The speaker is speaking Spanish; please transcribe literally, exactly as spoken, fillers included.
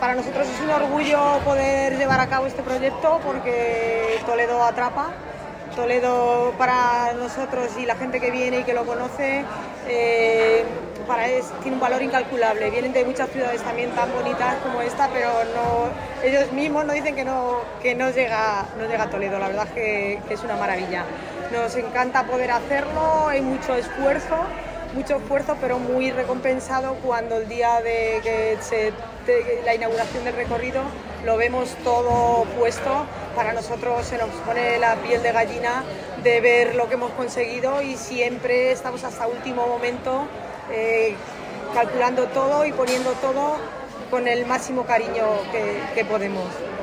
Para nosotros es un orgullo poder llevar a cabo este proyecto porque Toledo atrapa. Toledo para nosotros y la gente que viene y que lo conoce eh, para es, tiene un valor incalculable. Vienen de muchas ciudades también tan bonitas como esta, pero no, ellos mismos nos dicen que no, que no, llega, no llega a Toledo. La verdad es que, que es una maravilla. Nos encanta poder hacerlo, hay mucho esfuerzo, mucho esfuerzo, pero muy recompensado cuando el día de que se de la inauguración del recorrido lo vemos todo puesto. Para nosotros se nos pone la piel de gallina de ver lo que hemos conseguido y siempre estamos hasta último momento eh, calculando todo y poniendo todo con el máximo cariño que, que podemos.